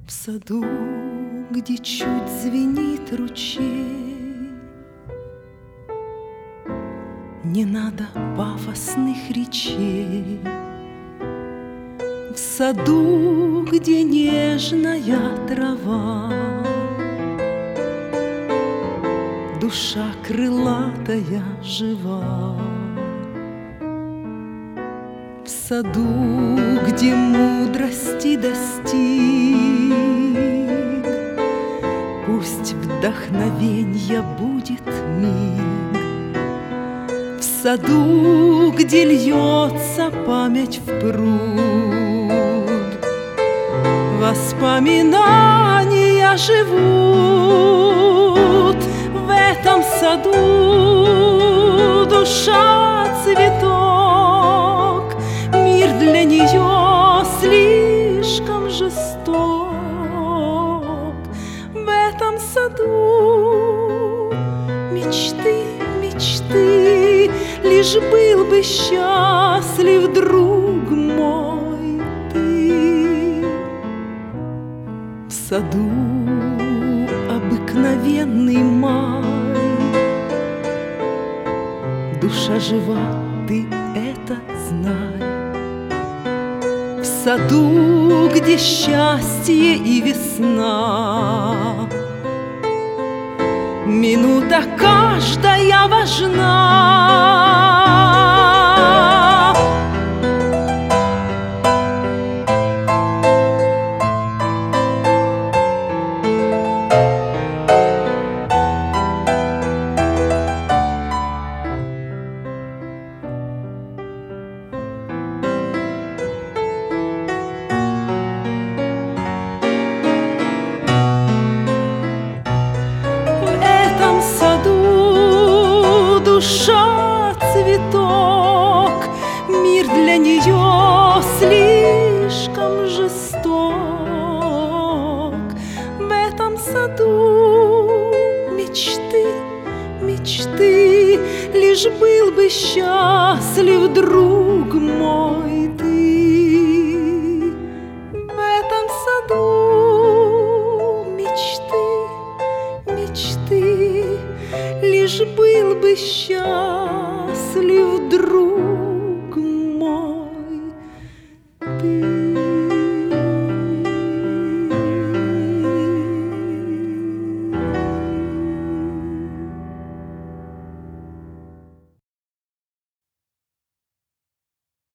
В саду, где чуть звенит ручей, не надо пафосных речей. В саду, где нежная трава, душа крылатая жива. В саду, где мудрости достиг, пусть вдохновенья будет миг. В саду, где льется память в пруд, воспоминания живут. В этом саду душа цветок, мир для нее слишком жесток. В этом саду мечты, мечты, лишь был бы счастлив, друг мой, ты. В саду обыкновенный май, душа жива, ты это знай. В саду, где счастье и весна, минута каждая важна. Душа цветок, мир для нее слишком жесток. В этом саду мечты, мечты, лишь был бы счастлив, друг мой, ты. В этом саду мечты, мечты, лишь был бы счастлив, друг.